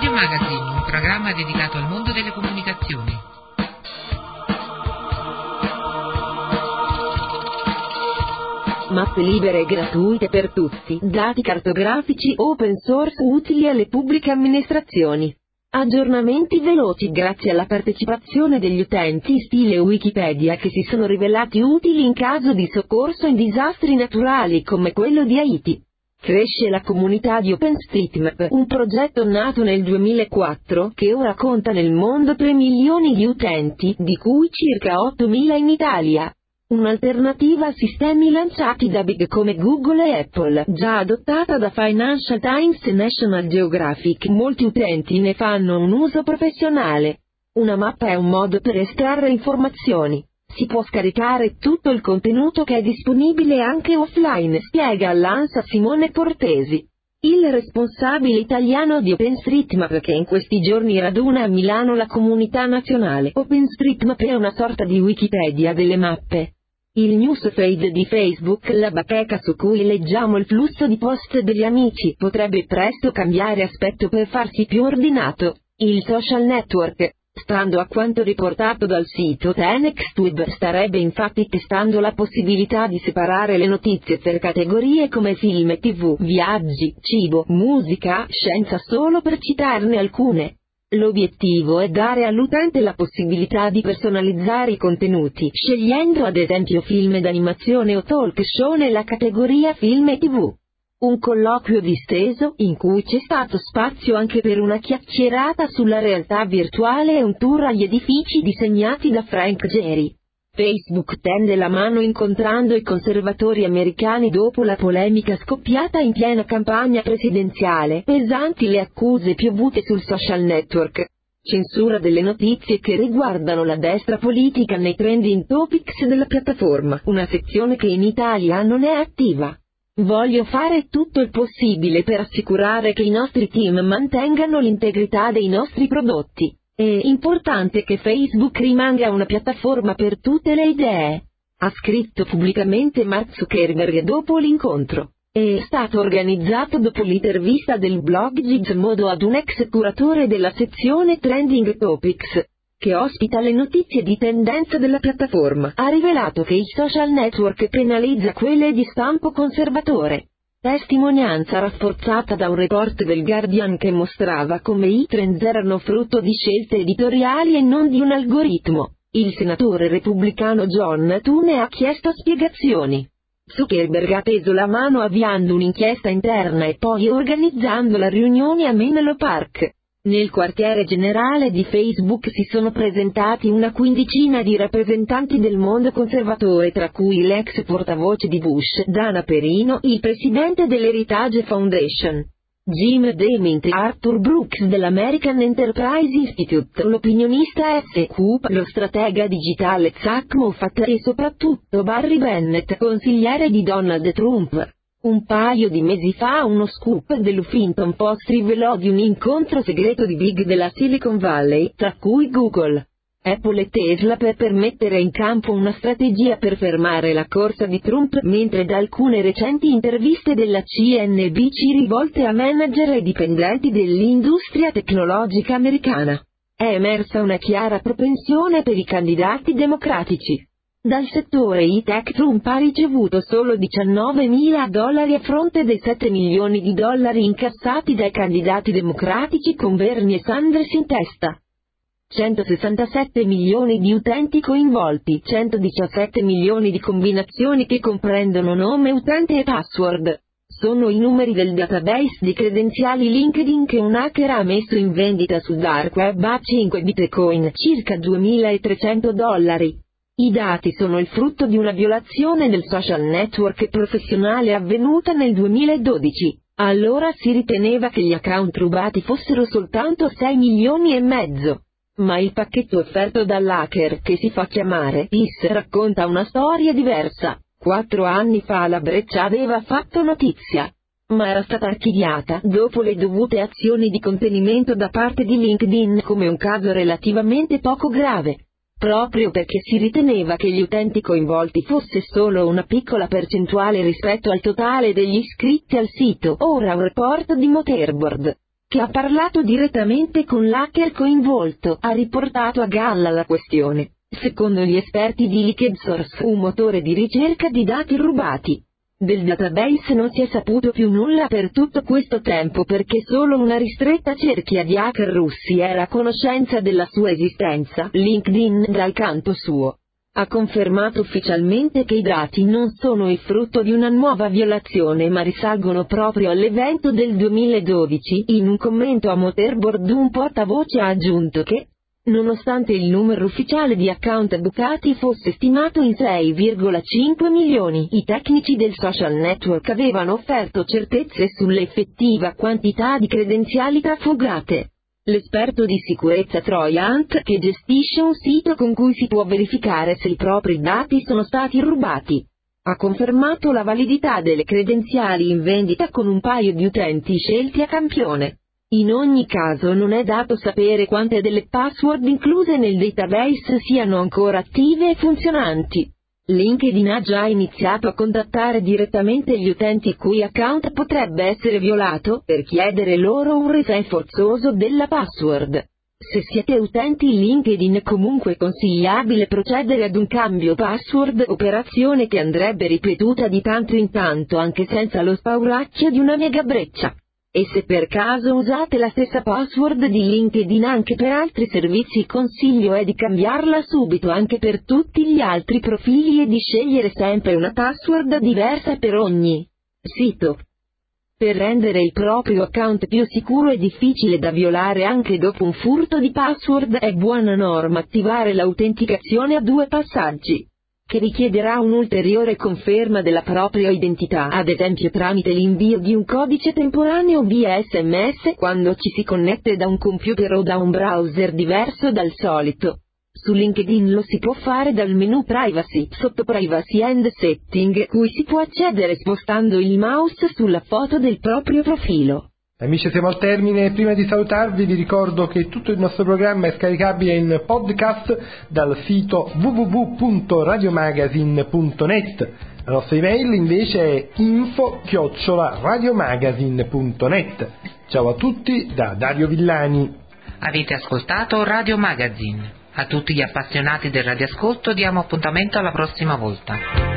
Media Magazine, un programma dedicato al mondo delle comunicazioni. Mappe libere e gratuite per tutti, dati cartografici open source utili alle pubbliche amministrazioni. Aggiornamenti veloci grazie alla partecipazione degli utenti stile Wikipedia che si sono rivelati utili in caso di soccorso in disastri naturali come quello di Haiti. Cresce la comunità di OpenStreetMap, un progetto nato nel 2004 che ora conta nel mondo 3 milioni di utenti, di cui circa 8.000 in Italia. Un'alternativa a sistemi lanciati da big come Google e Apple, già adottata da Financial Times e National Geographic. Molti utenti ne fanno un uso professionale. Una mappa è un modo per estrarre informazioni. Si può scaricare tutto il contenuto che è disponibile anche offline, spiega all'ANSA Simone Cortesi, il responsabile italiano di OpenStreetMap che in questi giorni raduna a Milano la comunità nazionale. OpenStreetMap è una sorta di Wikipedia delle mappe. Il newsfeed di Facebook, la bacheca su cui leggiamo il flusso di post degli amici, potrebbe presto cambiare aspetto per farsi più ordinato. Il social network, stando a quanto riportato dal sito TheNextWeb, starebbe infatti testando la possibilità di separare le notizie per categorie come film e TV, viaggi, cibo, musica, scienza, solo per citarne alcune. L'obiettivo è dare all'utente la possibilità di personalizzare i contenuti, scegliendo ad esempio film d'animazione o talk show nella categoria film e TV. Un colloquio disteso, in cui c'è stato spazio anche per una chiacchierata sulla realtà virtuale e un tour agli edifici disegnati da Frank Gehry. Facebook tende la mano incontrando i conservatori americani dopo la polemica scoppiata in piena campagna presidenziale. Pesanti le accuse piovute sul social network. Censura delle notizie che riguardano la destra politica nei trending topics della piattaforma, una sezione che in Italia non è attiva. Voglio fare tutto il possibile per assicurare che i nostri team mantengano l'integrità dei nostri prodotti. È importante che Facebook rimanga una piattaforma per tutte le idee, ha scritto pubblicamente Mark Zuckerberg dopo l'incontro. È stato organizzato dopo l'intervista del blog Gizmodo ad un ex curatore della sezione Trending Topics, che ospita le notizie di tendenza della piattaforma. Ha rivelato che il social network penalizza quelle di stampo conservatore. Testimonianza rafforzata da un report del Guardian che mostrava come i trends erano frutto di scelte editoriali e non di un algoritmo. Il senatore repubblicano John Thune ha chiesto spiegazioni. Zuckerberg ha teso la mano avviando un'inchiesta interna e poi organizzando la riunione a Menlo Park. Nel quartiere generale di Facebook si sono presentati una quindicina di rappresentanti del mondo conservatore, tra cui l'ex portavoce di Bush, Dana Perino, il presidente dell'Heritage Foundation, Jim DeMint e Arthur Brooks dell'American Enterprise Institute, l'opinionista S. Coop, lo stratega digitale Zach Moffat e soprattutto Barry Bennett, consigliere di Donald Trump. Un paio di mesi fa uno scoop dell'Huffington Post rivelò di un incontro segreto di big della Silicon Valley, tra cui Google, Apple e Tesla, per mettere in campo una strategia per fermare la corsa di Trump, mentre da alcune recenti interviste della CNBC rivolte a manager e dipendenti dell'industria tecnologica americana, è emersa una chiara propensione per i candidati democratici. Dal settore high-tech Trump ha ricevuto solo $19.000 a fronte dei $7 milioni incassati dai candidati democratici con Bernie Sanders in testa. 167 milioni di utenti coinvolti, 117 milioni di combinazioni che comprendono nome utente e password. Sono i numeri del database di credenziali LinkedIn che un hacker ha messo in vendita sul dark web a 5 bitcoin, circa $2.300. I dati sono il frutto di una violazione del social network professionale avvenuta nel 2012. Allora si riteneva che gli account rubati fossero soltanto 6 milioni e mezzo. Ma il pacchetto offerto dall'hacker, che si fa chiamare PIS, racconta una storia diversa. 4 anni fa la breccia aveva fatto notizia, ma era stata archiviata dopo le dovute azioni di contenimento da parte di LinkedIn come un caso relativamente poco grave. Proprio perché si riteneva che gli utenti coinvolti fosse solo una piccola percentuale rispetto al totale degli iscritti al sito. Ora un report di Motorboard che ha parlato direttamente con l'hacker coinvolto, ha riportato a galla la questione. Secondo gli esperti di LiquidSource, un motore di ricerca di dati rubati del database, non si è saputo più nulla per tutto questo tempo perché solo una ristretta cerchia di hacker russi era a conoscenza della sua esistenza. LinkedIn, dal canto suo, ha confermato ufficialmente che i dati non sono il frutto di una nuova violazione ma risalgono proprio all'evento del 2012. In un commento a Motorboard, un portavoce ha aggiunto che, nonostante il numero ufficiale di account bucati fosse stimato in 6,5 milioni, i tecnici del social network avevano offerto certezze sull'effettiva quantità di credenziali trafugate. L'esperto di sicurezza Troy Hunt, che gestisce un sito con cui si può verificare se i propri dati sono stati rubati, ha confermato la validità delle credenziali in vendita con un paio di utenti scelti a campione. In ogni caso non è dato sapere quante delle password incluse nel database siano ancora attive e funzionanti. LinkedIn ha già iniziato a contattare direttamente gli utenti cui account potrebbe essere violato, per chiedere loro un reset forzoso della password. Se siete utenti LinkedIn è comunque consigliabile procedere ad un cambio password, operazione che andrebbe ripetuta di tanto in tanto anche senza lo spauracchio di una mega breccia. E se per caso usate la stessa password di LinkedIn anche per altri servizi, il consiglio è di cambiarla subito anche per tutti gli altri profili e di scegliere sempre una password diversa per ogni sito. Per rendere il proprio account più sicuro e difficile da violare anche dopo un furto di password, è buona norma attivare l'autenticazione a 2 passaggi, che richiederà un'ulteriore conferma della propria identità, ad esempio tramite l'invio di un codice temporaneo via SMS quando ci si connette da un computer o da un browser diverso dal solito. Su LinkedIn lo si può fare dal menu Privacy, sotto Privacy and Setting, cui si può accedere spostando il mouse sulla foto del proprio profilo. Amici, siamo al termine. Prima di salutarvi vi ricordo che tutto il nostro programma è scaricabile in podcast dal sito www.radiomagazine.net. La nostra email invece è info@radiomagazine.net. Ciao a tutti da Dario Villani. Avete ascoltato Radio Magazine. A tutti gli appassionati del radioascolto diamo appuntamento alla prossima volta.